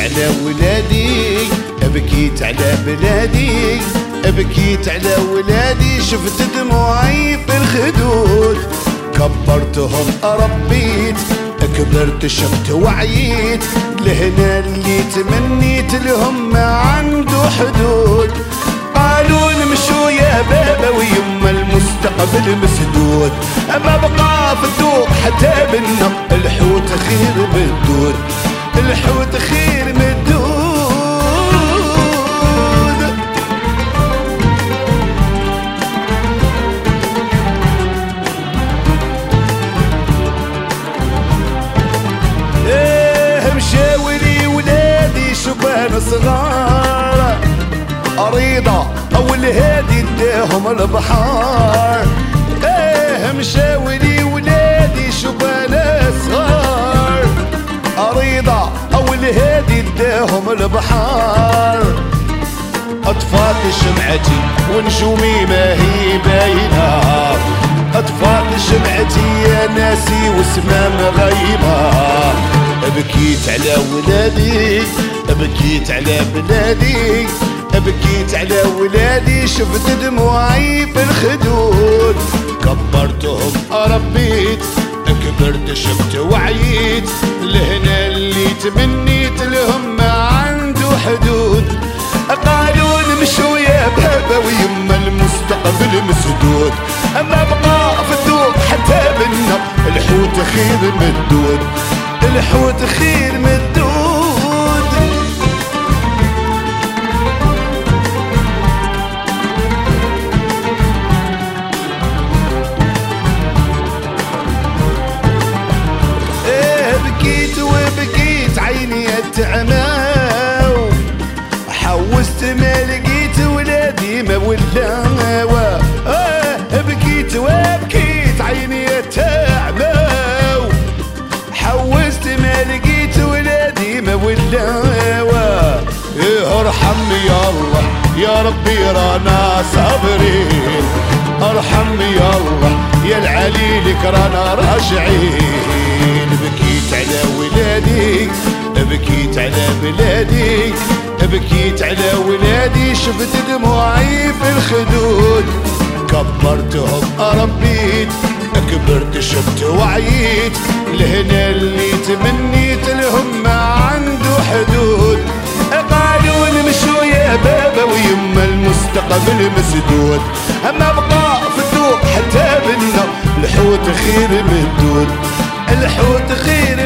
على ولادي، بكيت على بلادي، بكيت على ولادي، شفت دموعي في الخدود، كبرتهم ربيت، كبرت شفت وعيت، لهنا اللي تمنيت لهم ما عنده حدود. قالوا نمشوا يا بابا ويما المستقبل مسدود، ما بقى في الذوق حتى بنا الحوت خير مدود، الحوت خير مدود. مشاولي ولادي شبان صغار، أريضة أول هادي اداهم البحار. مشاولي ولادي شبان صغار، أريضة أول هادي اداهم البحار. أطفال شمعتي ونجومي ما هي باينة، أطفال شمعتي يا ناسي وسمام غيبة. بكيت على ولادي، بكيت على بلادي، بكيت على ولادي، شفت دموعي في الخدود، كبرتهم ربيت، كبرت شفت وعيت، لهنا اللي تمنيت لهم ما عنده حدود. قالوا نمشوا يا بابا ويما المستقبل مسدود، ما بقى في الذوق حتى بنا الحوت خير مدود، الحوت خير مدود. بكيت وبكيت عيني التعماو، حوست ما لقيت ولادي ما ولاوا. بكيت وبكيت عيني التعماو، حوست ما لقيت ولادي ما ولاوا. ارحمني يا الله يا ربي رانا صابرين، ارحمني يا الله يا العلي لك رانا راجعين. بكيت على ولادي، بكيت على بلادي، بكيت على ولادي، شفت دموعي في الخدود، كبرتهم ربيت، كبرت شفت وعيت، لهنا اللي تمنيت لهم ما عنده حدود. قالوا نمشوا يا بابا ويما المستقبل مسدود، ما بقى في الذوق حتى بنا الحوت خير مدود، الحوت خير